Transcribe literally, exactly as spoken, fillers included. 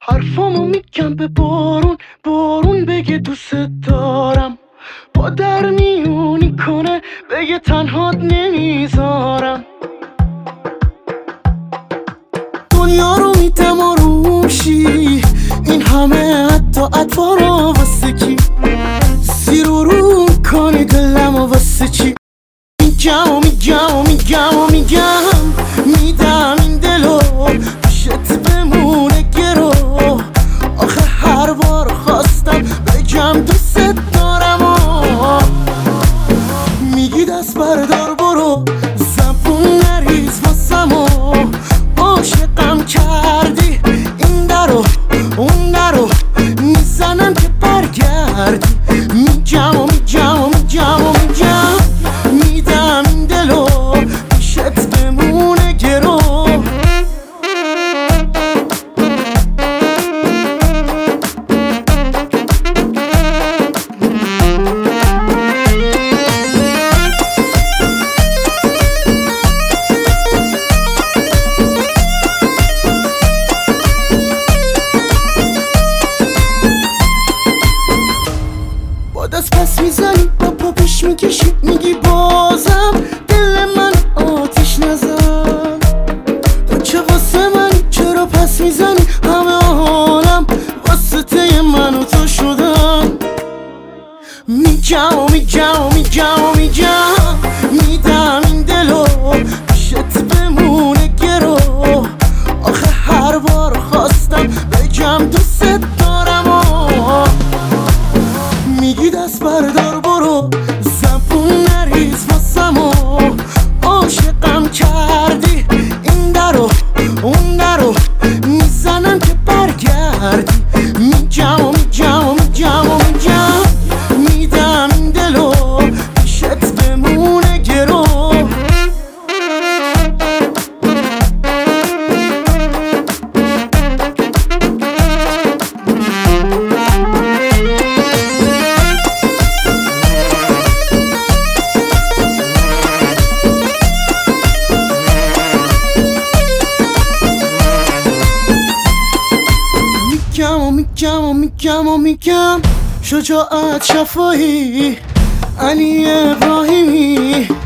حرفامو میگم به بارون، بارون بگه دوست دارم. با در میونی کنه بگه تنهات نمیذارم. دنیا رو میدم آرومشی، این همه حتی اطوارا واسه کی؟ زیر و رو کنی دلم و واسه چی؟ میگم و میگم و میگم و میگم میدم این دلو پیشت بمونه گرو. آخه هر بار خواستم بگم دوست دارم و میگی دست بردار برو، زبون نریز واسم و عاشقم کردی. این درو اون درو میزنم که برگردی. میگم و میگم و میگم و میگم میدم این دلو پیشت بمونه گرو. دست پس میزنی با پا پیش میکشی، میگی بازم دل من آتیش نزن. تو چه واسه من چرا پس میزنی؟ همه حالم واسطه من و تو شدن. میگم و میگم و میگم و میگم میدم این دلو پیشت بمونه گرو. آخه هر بار خواستم بگم دوست دارم و میگی دست بردار برو، زبون نریز واسم و عاشقم کردی. این درو اون درو میزنم که برگردی. میگم و میگم و میگم و میگم میدم این دلو پیشت بمونه گرو. میگم و میگم و میگم و میگم شجاعت شفاهی علی ابراهیمی.